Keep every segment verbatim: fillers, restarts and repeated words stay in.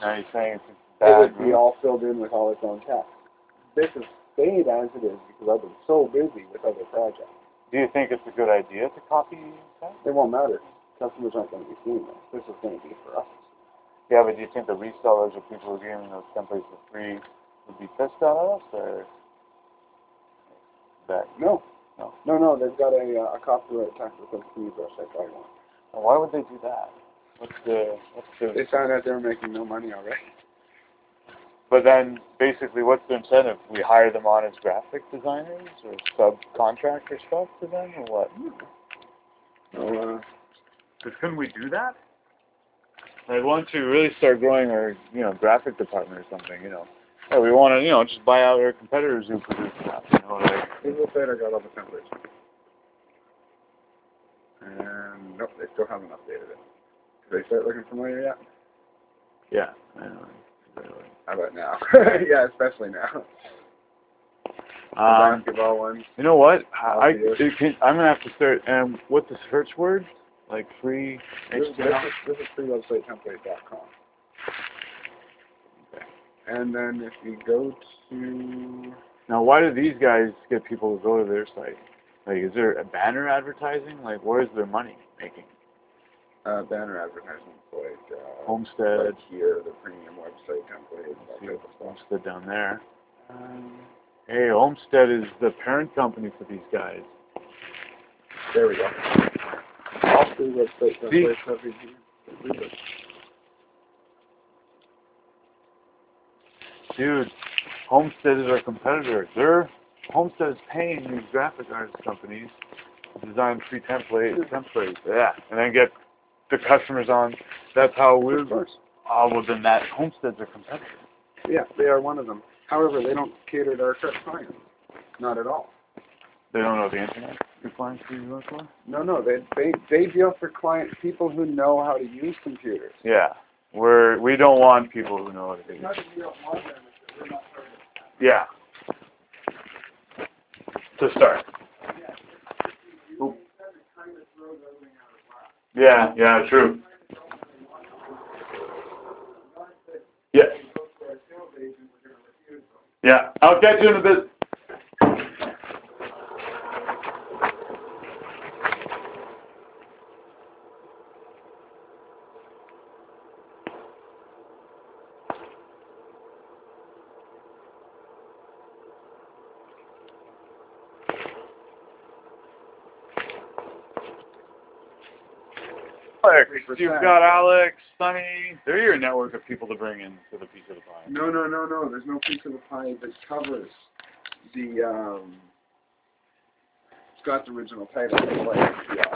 Now you're saying it's It bad. would be all filled in with all its own text. This has stayed as it is because I've been so busy with other projects. Do you think it's a good idea to copy that? It won't matter. Customers aren't going to be seeing this. This is going to be for us. Yeah, but do you think the resellers or people who are giving those templates for free would be pissed at us, or that? No. No. No, no. They've got a, uh, a copyright tax that says to use our site by one. Well, why would they do that? What's the what's the? They found out they were making no money already. But then, basically, what's the incentive? We hire them on as graphic designers or subcontractor stuff to them, or what? No, uh, Because couldn't we do that? Like, once we really start growing our, you know, graphic department or something, you know, yeah, we want to, you know, just buy out our competitors who produce stuff, you know, like. Google Fader got all the templates. And nope, they still haven't updated it. Did they start looking familiar yet? Yeah, I know. How about now? Yeah, especially now. Um, Basketball ones. you know what? I, I Obvious. it can, I'm gonna have to start. Um, what's the search word? Like free This, H T this, M L. is, this is free website template dot com. Okay. And then if you go to Now, why do these guys get people to go to their site? Like, is there a banner advertising? Like, where's their money making? uh, banner advertisements like uh, Homestead. like here, the premium website template, that See, type of stuff. Homestead down there. Um, hey, Homestead is the parent company for these guys. There we go. All free website templates have you. Dude, Homestead is our competitor. They're Homestead is paying these graphic artist companies to design free template templates. Yeah, and then get the customers on. That's how we're. Of course. Oh, well, then that Homestead's a competitor. Yeah, they are one of them. However, they don't cater to our clients. Not at all. They don't know the internet. Your clients do you for? No, no, they they they deal for clients, people who know how to use computers. Yeah, we're we don't want people who know what to do. Not that we don't want them, it's that we're not part of it. Yeah. To start. Oop. Yeah, yeah, true. Yeah. Yeah, I'll catch you in a bit. Alex, you've got Alex, Sunny. They're your network of people to bring in to the piece of the pie. No, no, no, no. There's no piece of the pie that covers the um, Scott's original title. Like P R.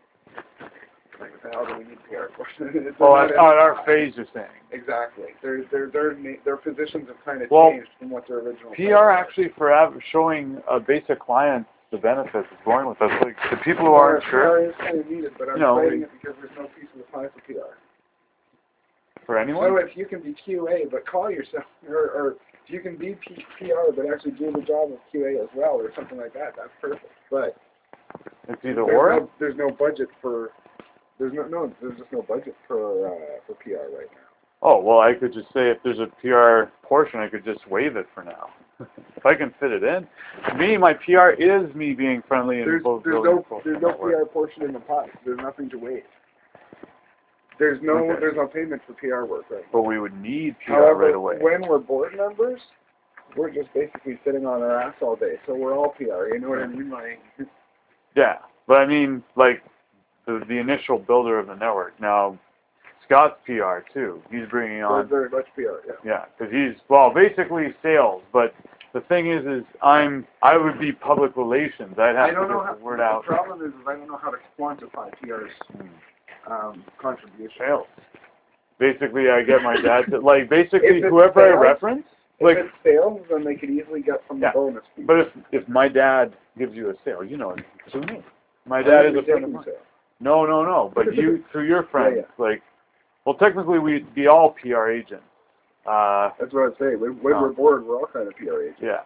Like what the hell do we need P R for? Oh, on our phase, you're saying. Exactly. Their their their their positions have kind of well, changed from what their original. P R actually for showing a basic client the benefits of going with us. Like the people who aren't sure. P R is kind of needed, but I'm you know, fighting it because there's no piece of the pie for P R. For anyone? So if you can be Q A but call yourself, or, or if you can be P- PR but actually do the job of Q A as well, or something like that, that's perfect. But it's either there's or. no, there's no budget for. There's no no. There's just no budget for uh, for P R right now. Oh well, I could just say if there's a P R portion, I could just waive it for now. If I can fit it in. Me, my P R is me being friendly and There's, both there's building no there's no P R portion in the pie. There's nothing to waive. There's no Okay. there's no payment for P R work right now. But we would need P R However, right away. when we're board members, we're just basically sitting on our ass all day. So we're all P R. You know what I mean? Like. Yeah, but I mean, like the the initial builder of the network. Now, Scott's P R too. He's bringing on. Very much P R. Yeah. Yeah, because he's well, basically sales. But the thing is, is I'm I would be public relations. I'd have I don't to know get how, the word the out. The problem is, is I don't know how to quantify P R's um, contribution. Sales. Basically, I get my dad to like basically If it's whoever I sales, reference. If Like, it's sales, then they could easily get from yeah, the bonus fee. but if if my dad gives you a sale, you know, sue me. My dad is a friend of mine. Sale. No, no, no. But you through your friends, Yeah, yeah. like, well, technically we'd be all P R agents. Uh, That's what I say. When, when no. we're bored, we're all kind of P R agents. Yeah.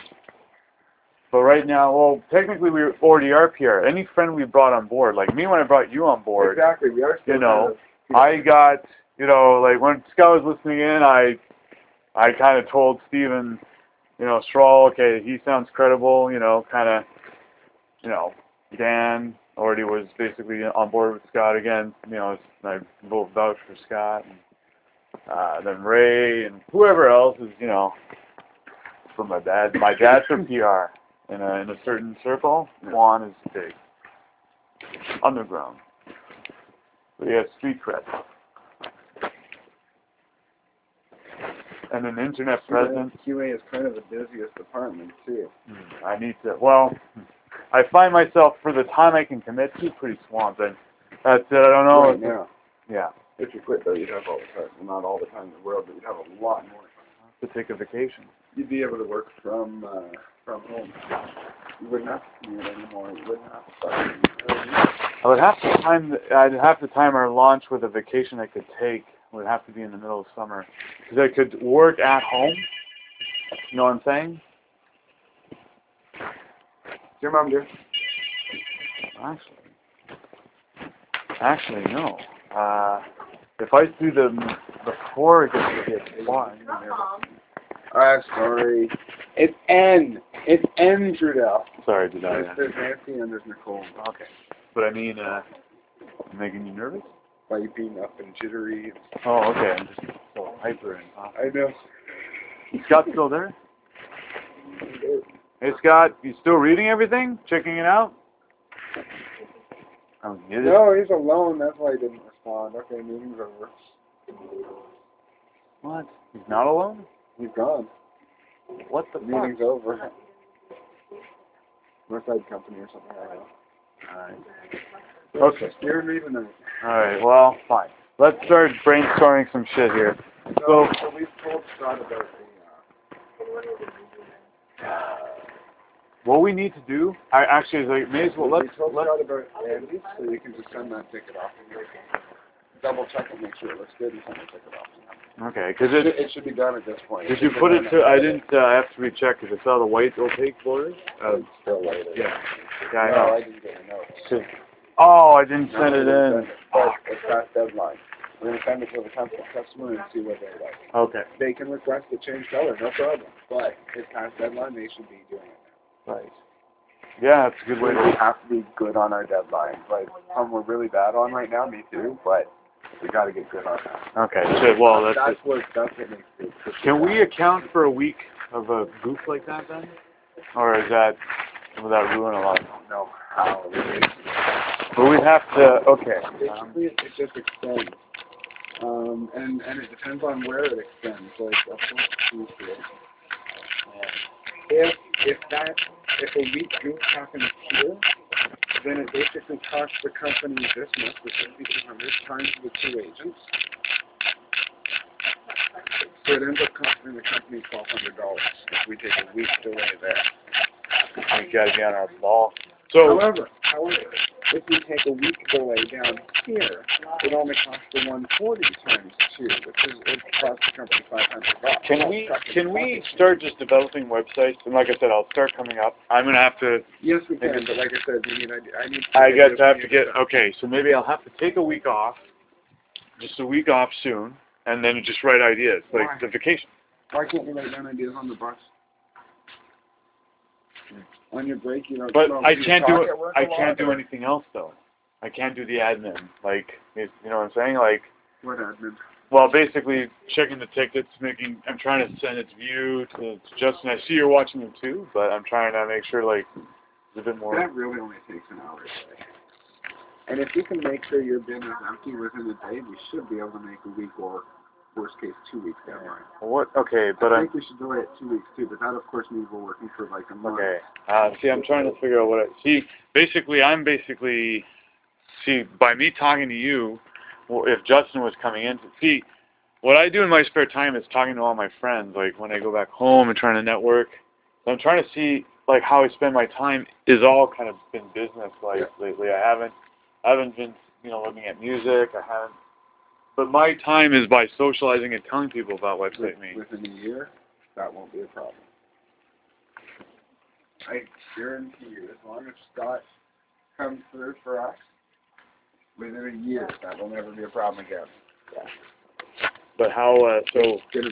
But right now, well, technically we already are P R. Any friend we brought on board, like me when I brought you on board, Exactly. We are still you know, kind of P R. I got you know, like when Scott was listening in, I, I kind of told Steven, you know, Strahl, okay, he sounds credible, you know, kind of, you know, Dan already was basically on board with Scott again, you know, I both vouched for Scott, and uh, then Ray, and whoever else is, you know, from my dad, my dad's from P R, in a, in a certain circle, Juan is big, underground, but he has street cred. And an internet presence. Q A is kind of the busiest department too. I need to, well, I find myself, for the time I can commit to, pretty swamped. And that's it, I don't know. Right now. Yeah. If you quit though, you'd have all the time. Well, not all the time in the world, but you'd have a lot more time. To take a vacation. You'd be able to work from uh, from home. You wouldn't have to commute anymore. You wouldn't have to start. I would have to time, the, I'd have to time our launch with a vacation I could take. It would have to be in the middle of summer. Because I could work at home. You know what I'm saying? Your mom do? Actually, actually, no. Uh, if I do the before it gets to get why? Ah, sorry. It's N. It's N, Trudell. Sorry, did I? There's, there's Nancy and there's Nicole. Okay. But I mean, uh, making you nervous? By you being up and jittery. Oh, okay. I'm just so hyper and uh, I know. Is Scott still there? Hey, Scott, you still reading everything? Checking it out? Oh, you did? No, he's alone. That's why he didn't respond. Okay, meeting's over. What? He's not alone? He's gone. What the Meeting's fuck? over. Northside Company or something like that. Alright. Okay. You're leaving tonight. Alright, well, fine. Let's start brainstorming some shit here. So, so we've told Scott about the, uh, what we need to do, I actually, is like, may as well, let's, we told let's, Scott about Andy, so you can just send that ticket off and double check it, make sure it looks good, and send the ticket off. okay, because It, it, it should be done at this point. did you put it to, I didn't uh, have to recheck, because I saw the white opaque borders. Uh, It's still later. yeah. Yeah, I No, know. I didn't get a note. Oh, I didn't No, send we it didn't in. send it, But it's past deadline. We're going to send it to the customer customer and see what they like. Okay. They can request to change color, no problem. But it's past deadline, they should be doing it now. Right. Yeah, that's a good way We to. have to be good on our deadlines. Like, some we're really bad on right now, me too, but we got to get good on that. Okay, shit, well, that's. that's just, what that's what makes it. can we account for a week of a goof like that then? Or is that, will that ruin a lot? I don't know how. But we'd have to, okay. Um, Basically, it just extends. Um, and, and it depends on where it extends. Like, of course, if, if that, if a weak goof happens here, then it basically costs the company this much, the fifty-two hundred, times the two agents. So it ends up costing the company twelve hundred dollars if we take a week delay there. we gotta be on our ball. So, However, however, if we take a week delay down here, it only costs the one forty times two, which is it costs the company five hundred bucks. can we, can we start just developing websites? And like I said, I'll start coming up. I'm gonna have to, Yes, we can, but like I said, we need, I, I need. I guess I have to get, okay, so maybe I'll have to take a week off, just a week off soon, and then just write ideas, like Why? the vacation. Why can't you write down ideas on the bus? On your break, you know. But no, I you can't talk do at work I a lot, can't do or- anything else though. I can't do the admin. Like, you know what I'm saying? Like, What admin? well, basically checking the tickets, making. I'm trying to send its view to, to Justin. I see you're watching them too, but I'm trying to make sure like there's a bit more. That really only takes an hour a day. And if you can make sure your bin is empty within a day, we should be able to make a week or, worst case, two weeks deadline. What? Okay, but I I'm. think we should delay it two weeks too, but that of course means we're working for like a month. Okay. Uh, see, I'm trying to figure out what I see. Basically, I'm basically see by me talking to you. Well, if Justin was coming in, to see what I do in my spare time is talking to all my friends. Like when I go back home and trying to network. So I'm trying to see like how I spend my time is all kind of been business like Yeah. lately. I haven't, I haven't been you know looking at music. I haven't. But my time is by socializing and telling people about Website Me. Within a year, that won't be a problem. I guarantee you, as long as Scott comes through for us, within a year, that will never be a problem again. Yeah. But how, uh, so, It's gonna